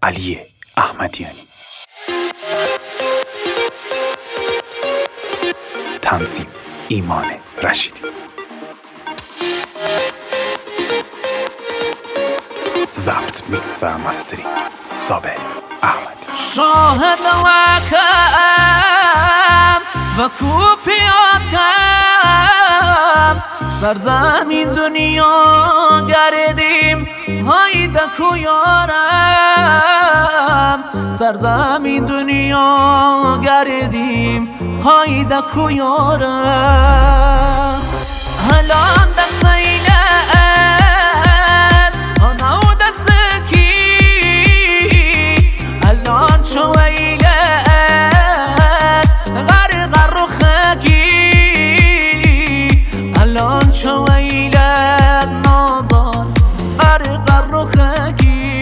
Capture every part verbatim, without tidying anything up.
علی احمدیانی. تنظیم ایمان رشیدی. ضبط، میکس و مسترینگ صابر احمدی. شاهد لکم و کوپیات کم سرزمین دنیا گردیم های دکو یارم، سرزمین دنیا گردیم های دکو یارم. الان دست الان چو ویلت نازار غرق رخکی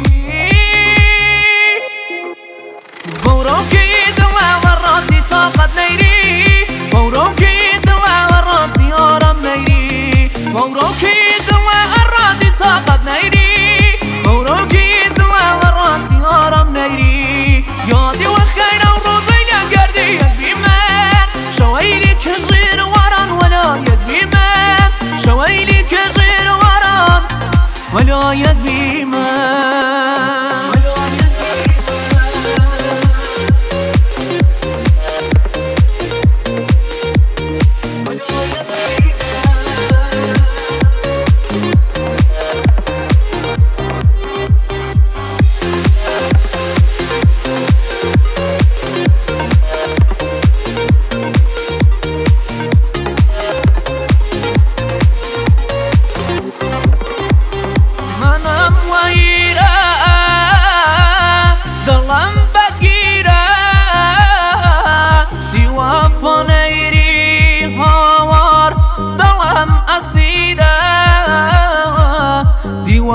برو که دل ورادی طاقت نیری، برو که دل ورادی آرام نیری، برو که دل ورادی طاقت نیری، برو که دل ورادی آرام نیری. یادی و خیر و رو بیل گردی یک بی من شویلی که زیر وران ولا یک بی من، شویلی که زیر وران ولا یک بی من.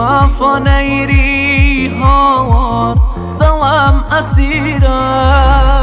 وفا نیری هاوار دلم اسیره.